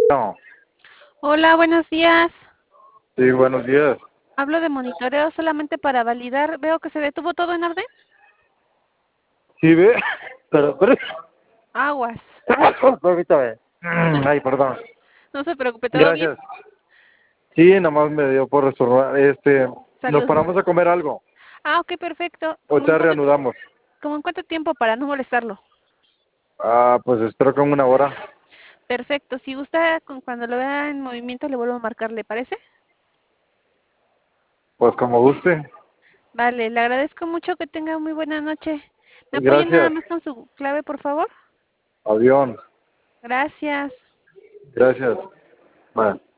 No, Hola, buenos días. sí, buenos días. Hablo de monitoreo solamente para validar. Veo que se detuvo todo en orden. Sí, ve, pero, Aguas. permítame. Ay, perdón. No se preocupe, ¿todo bien? Gracias. Sí, nomás me dio por resolver. Nos Salud. paramos a comer algo. Ok, perfecto. Ahorita reanudamos. ¿Cómo en cuánto tiempo para no molestarlo? Pues espero que en una hora. Perfecto. Si gusta, cuando lo vea en movimiento le vuelvo a marcar, ¿le parece? Pues como guste. Vale, le agradezco mucho, que tenga muy buena noche. ¿Me apoya nada Gracias. más con su clave, por favor? Avión. Gracias. Gracias. Bueno.